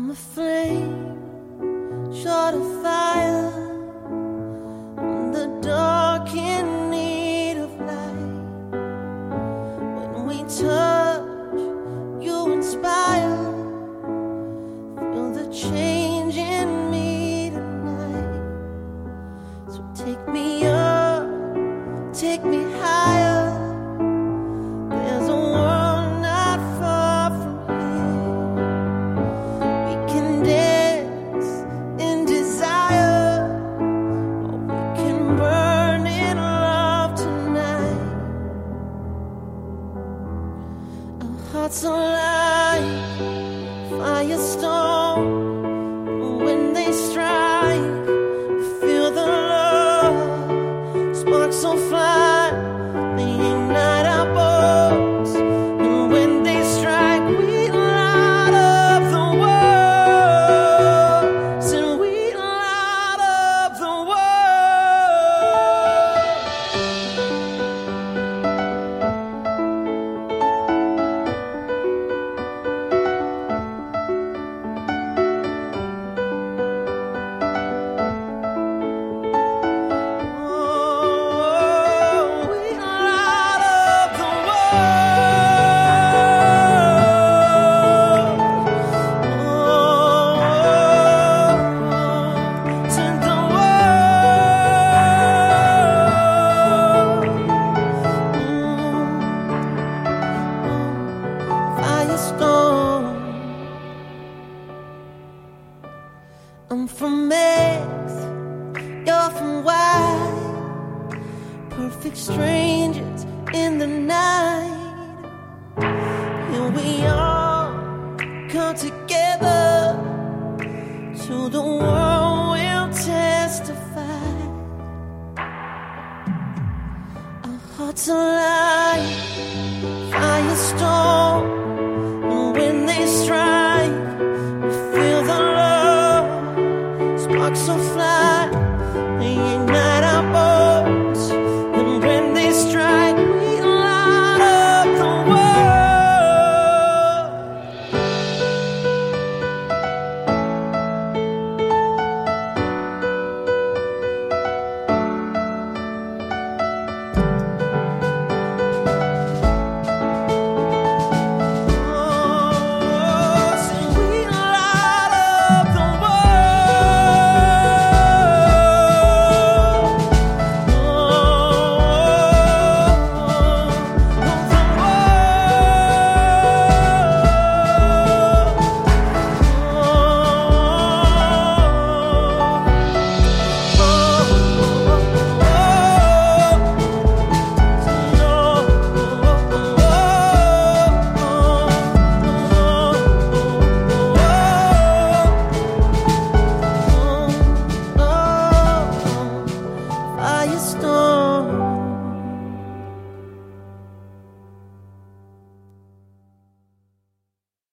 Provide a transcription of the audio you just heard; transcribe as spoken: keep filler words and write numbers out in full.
I'm a flame, short of fire. I'm the dark in need of light. When we touch, you inspire. Feel the change in me tonight. So take me up, take me higher. There's a world not far from here. We can dance in desire, or we can burn in love tonight. Our hearts are like firestone. When they strike, feel the love. Sparks so fly, they ignite our bones. And when they strike, we light up the world. So we light up the I'm from X, you're from Y. Perfect strangers in the night. Here we all come together.